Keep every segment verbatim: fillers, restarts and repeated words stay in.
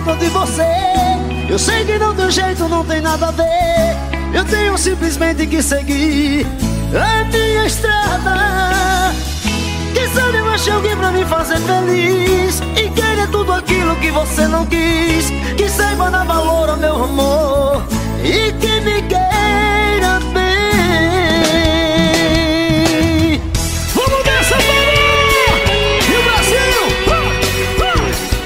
falta de você. Eu sei que não tem jeito, não tem nada a ver. Eu tenho simplesmente que seguir a minha estrada. Quem sabe eu achei alguém pra me fazer feliz e querer tudo aquilo que você não quis. Que saiba dar valor ao meu amor e que me queira bem. Vamos nessa, mano! E o Brasil! Uh, uh.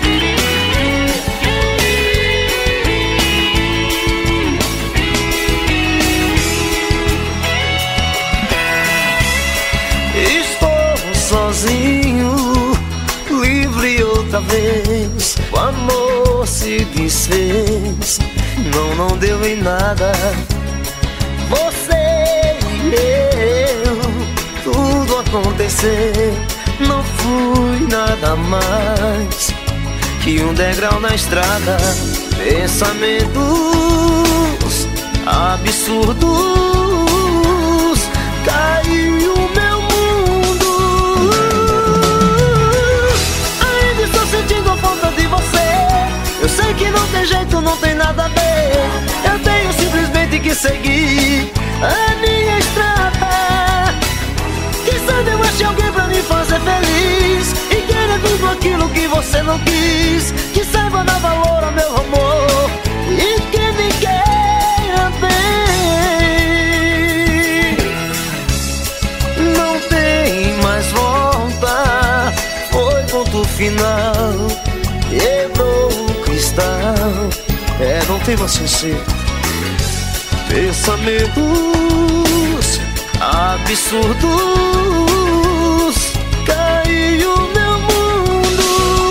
Estou sozinho, livre outra vez. O amor se desfez, não, não deu em nada. Você e eu, tudo aconteceu. Não fui nada mais que um degrau na estrada. Pensamentos absurdos, caiu o meu mundo. Ainda estou sentindo a falta de você. Eu sei que não tem jeito, não tem nada a ver. Eu tenho simplesmente que seguir a minha estrada. Quem sabe eu achei alguém pra me fazer feliz e querer tudo aquilo que você não quis. Que saiba dar valor ao meu amor e que me queira bem. Não tem mais volta, foi ponto final. Quebrou o cristal, é, não tem mais sossego. Pensamentos absurdos, caiu meu mundo.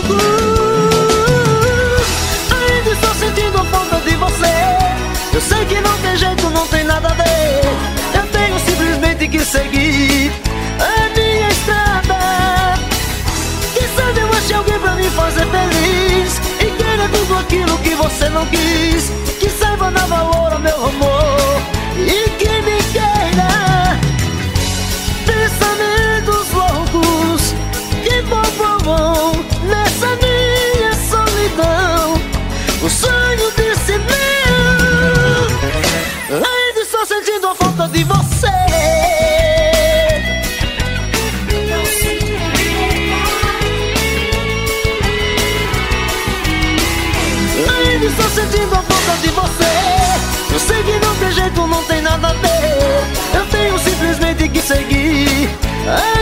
Ainda estou sentindo a falta de você. Eu sei que não tem jeito, não tem nada a ver. Eu tenho simplesmente que seguir a minha estrada. Quem sabe eu achei alguém pra me fazer feliz e querer tudo aquilo que você não quis. Que saiba dar valor ao meu amor e que me queira. Pensamentos loucos que povoam nessa minha solidão. O sonho desse meu, ainda estou sentindo a falta de você. Ainda estou sentindo a falta de você. Eu sei que não tem jeito, não tem nada a ver. Eu tenho simplesmente que seguir.